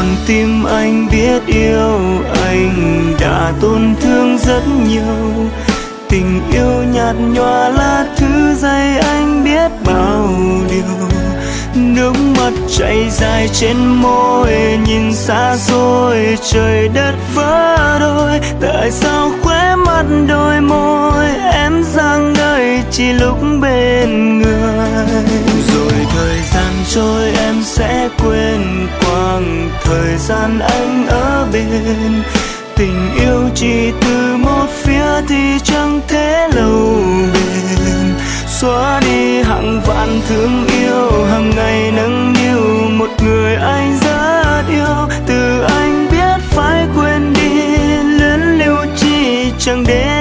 con tim anh biết yêu, anh đã tổn thương rất nhiều. Tình yêu nhạt nhòa là thứ dạy anh biết bao điều. Nước mắt chảy dài trên môi, nhìn xa xôi trời đất vỡ đôi. Tại sao khóe mắt đôi môi em dang đời chỉ lúc bên người. Rồi thời gian trôi em sẽ quên quãng thời gian anh ở bên. Tình yêu chỉ từ một phía thì chẳng thể lâu bền. Xóa đi hàng vạn thương yêu, hàng ngày nâng niu một người anh rất yêu. Từ anh biết phải quên đi, luyến lưu chi chẳng để